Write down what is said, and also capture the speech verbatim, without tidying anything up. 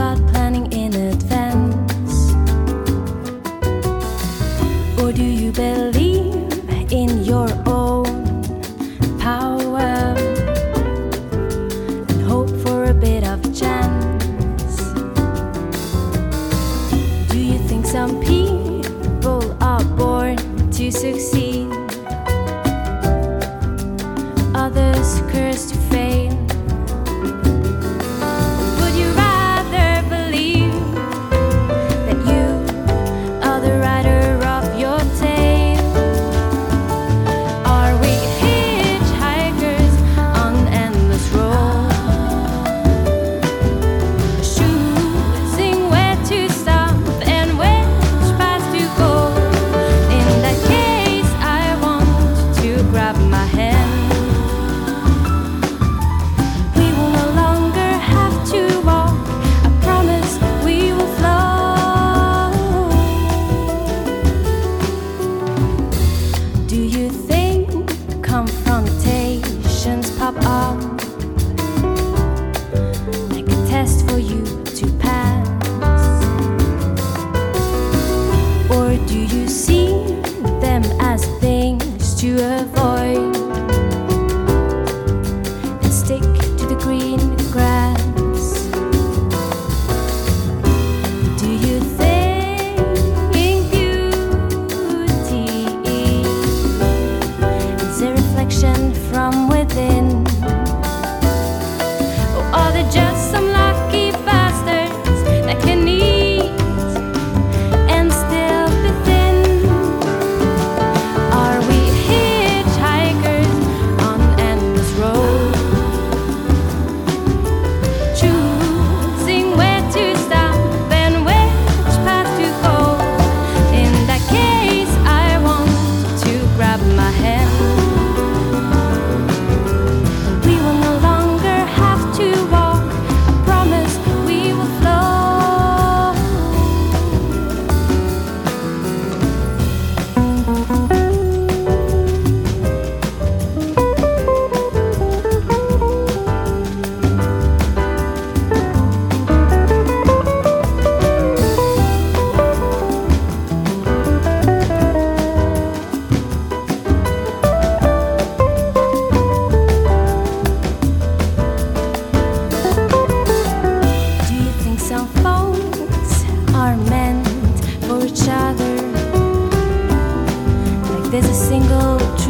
God planning in advance? Or do you believe in your own power and hope for a bit of chance? Do you think some people are born to succeed, others cursed to fail? Would you rather believe that you are the writer of your tale? Are we hitchhikers on an endless road, choosing where to stop and which path to go? In that case, I want to grab my hand. Confrontations pop up like a test for you to pass? Or do you see them as things to avoid and stick to the green grass? Do you think beauty is a reflection from within? Or are they just some lucky bastards that can eat and still be thin? Are we hitchhikers on an endless road, choosing where to stop and which path to go? In that case, I want to grab my hand. There's a single